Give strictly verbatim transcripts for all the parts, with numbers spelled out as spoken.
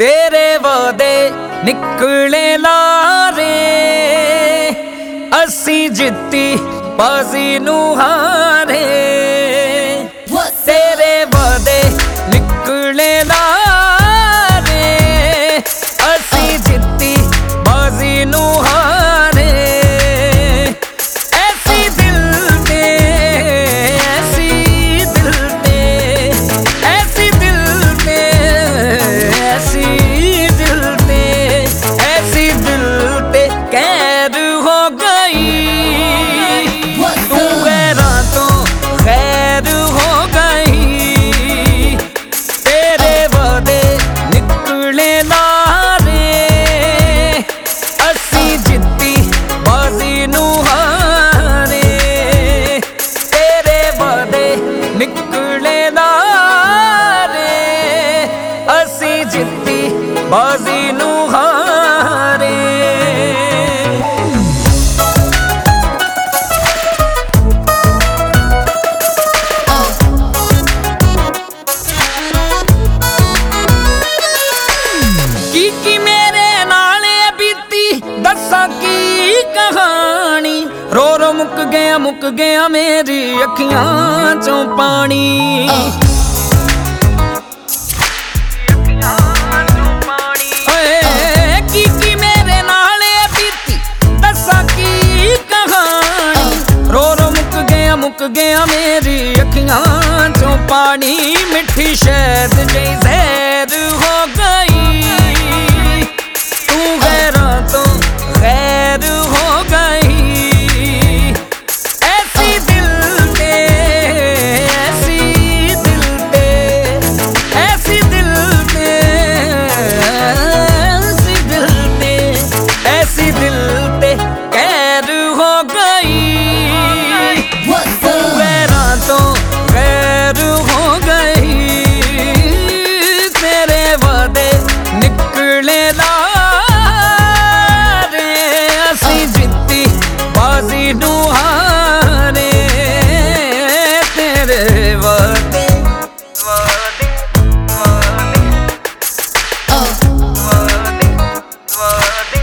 तेरे वादे निकले लारे, असी जित्ती बाजी नू हारे। तेरे वादे निकले लारे, असी जित्ती बाजी नू हारे। ऐसी दिल ते ऐसी दिल ते ऐसी दिल ते ऐसी दिल ते ऐसी दिल ते कैद हो गई। तू गैरा तो खैर हो गई। तेरे वादे निकले लारे, असी जित्ती बाजी नू हारे। तेरे वादे निकले लारे, असी जित्ती बाजी नू हारे। की की मेरे नाल बीती दसा की कहानी। रो रो मुक गया मुक गया मेरी अखियां चों पानी। ओए की की मेरे नाल बीती दसा की कहानी। रो रो मुक गया मुक गया मेरी अखियां चों पानी। मिठी शहद जई जहर हो गई। तू गैरा तो खैर हो गई। ऐसी दिल ते ऐसी दिल ते ऐसी दिल ते ऐसी दिल ते ऐसी दिल ते कैद हो गई। तू गैरा तो खैर हो गई। तेरे वादे निकले लारे, असी जित्ती बाजी नू हारे। तेरे वादे वादे वादे वादे वादे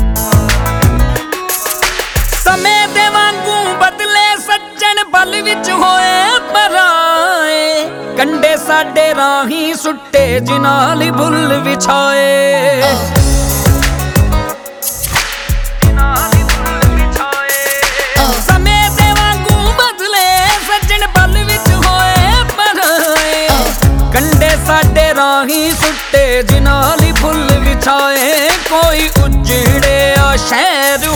समय दे वांगू बदले सज्जन पल विच होए पराए। कंडे साडे राही सुट्टे जिनाल भुल विछाए। समय दे वांगू बदले सज्जन पल विच होए पराए। कंडे साडे राही सुट्टे जिनाल भुल विछाए। कोई उजड़े आ शहर